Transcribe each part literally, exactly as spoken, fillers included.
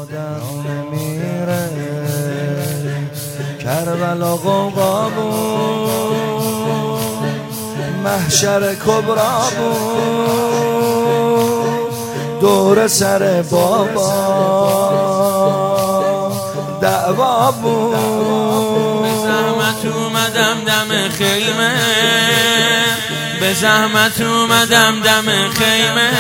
یادم نمیره کربلا غوغا بود، محشر کبرا بود، دور سر بابا دعوا بود. به زحمت اومدم دم خیمه، به زحمت اومدم دم خیمه،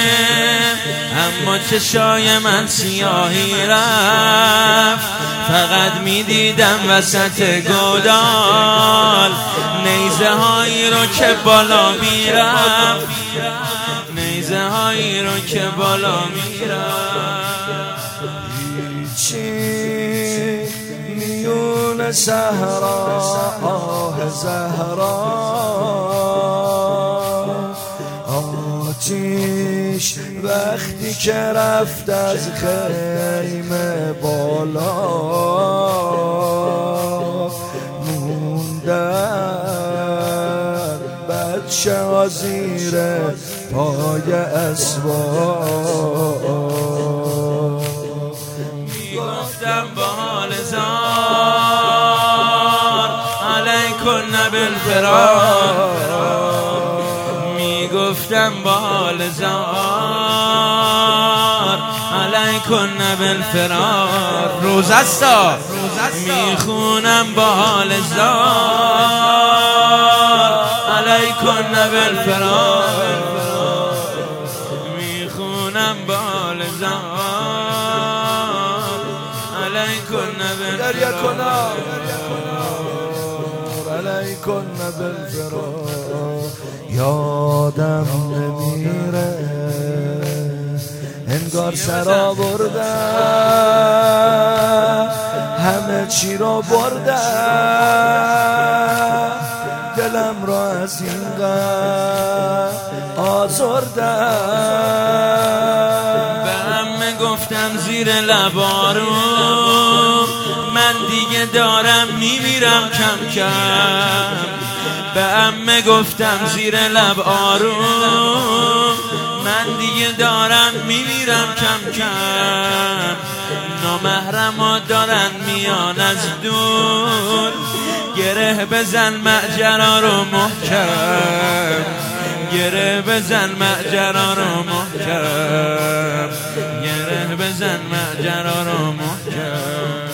اما چشای من سیاهی رفت، فقط میدیدم وسط گودال نیزه هایی رو که بالا میرفت، نیزه هایی رو که بالا میرفت. هیچی میون صحرا آه زهرا، آتیش وقتی که رفت از خیمه بالا، موندن بچه ها زیر پای اسباب. میگفتم با حال زار علیکن بالفرار، میگفتم با حال زار علیکن بالفرار. روزستا میخونم با حال زار علیکن بالفرار، میخونم با حال زار علیکن بالفرار، علیکن بالفرار. یادم نمیره انگار سرا بردن، همه چی رو بردن، دلم را از این قدر آزردن. به همه گفتم زیر لب آروم، من دیگه دارم میمیرم کم کم. به همه گفتم زیر لب آروم، من دیگه دارم میمیرم کم کم. نامحرما دارن میان از دور، گره بزن ماجرا رو محکم، گره بزن ماجرا رو محکم، گره بزن ماجرا رو محکم.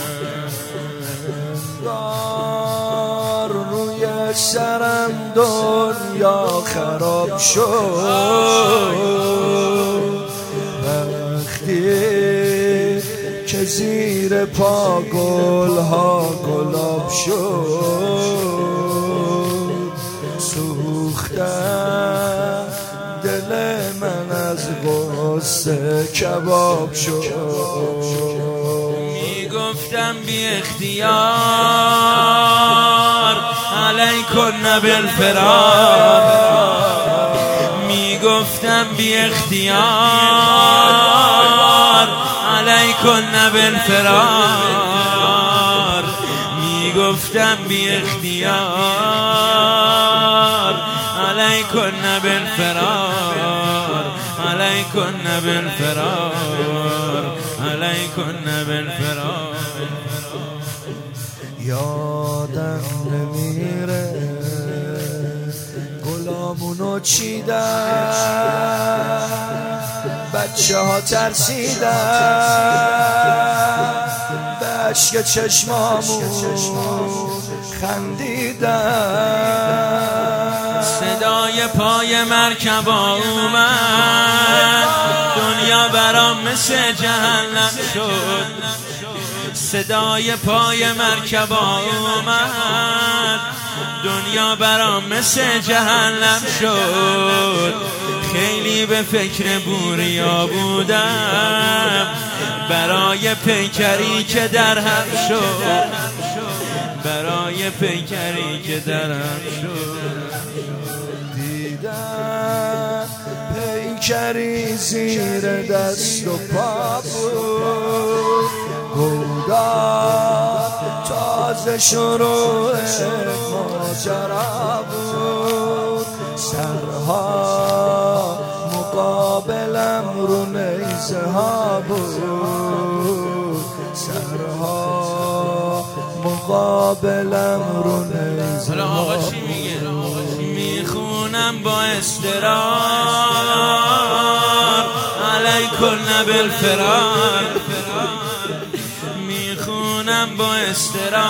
روی سرم دنیا خراب شد، وقتی که زیر پا گلها گلاب شد، سوختم دل من از غصه کباب شد. میگفتم بی اختیار علیکن بالفرار، میگفتم بی اختیار علیکن بالفرار، میگفتم بی اختیار علیکن بالفرار، علیکن بالفرار، علیکن بالفرار. یادم نمیره گلامونو چیدن، بچه ها ترسیدن، به عشق چشمامون خندیدن. صدای پای مرکبا اومد، دنیا برام مثل جهنم شد. صدای پای مرکبا اومد، دنیا برام مثل جهنم شد. خیلی به فکر بوریا بودم، برای پیکری که در هم شد، برای پیکری که در هم شد. دیدم پیکری زیر دست و پا بود، گودا تازه شروع ماجرا بود. سرها مقابلم رو نیزه ها بود، قابلم رو نیز. حالا آقا چی میگه؟ میخونم با استرار علیکن بالفرار، میخونم با استرار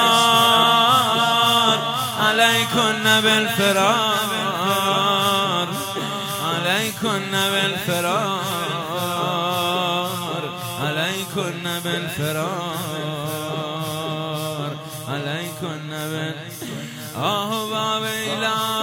علیکن بالفرار، علیکن بالفرار، علیکن بالفرار، علیکن بال آه و ویلا